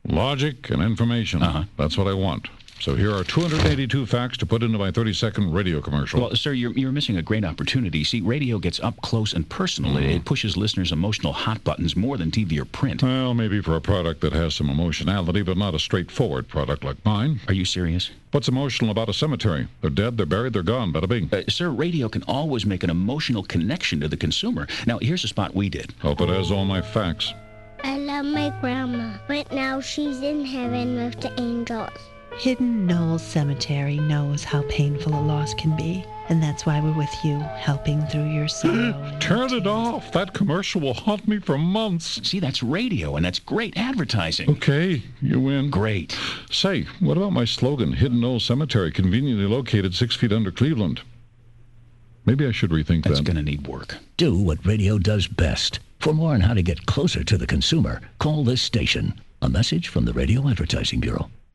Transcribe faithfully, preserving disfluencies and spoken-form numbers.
Logic and information. Uh-huh. That's what I want. So here are two hundred eighty-two facts to put into my thirty-second radio commercial. Well, sir, you're, you're missing a great opportunity. See, radio gets up close and personal. Mm. It, it pushes listeners' emotional hot buttons more than T V or print. Well, maybe for a product that has some emotionality, but not a straightforward product like mine. Are you serious? What's emotional about a cemetery? They're dead, they're buried, they're gone, bada bing. Uh, sir, radio can always make an emotional connection to the consumer. Now, here's a spot we did. Hope it has all my facts. I love my grandma, but now she's in heaven with the angels. Hidden Knoll Cemetery knows how painful a loss can be, and that's why we're with you, helping through your sorrow. Turn it off. That commercial will haunt me for months. See, that's radio, and that's great advertising. Okay, you win. Great. Say, what about my slogan, Hidden Knoll Cemetery, conveniently located six feet under Cleveland? Maybe I should rethink that. That's going to need work. Do what radio does best. For more on how to get closer to the consumer, call this station. A message from the Radio Advertising Bureau.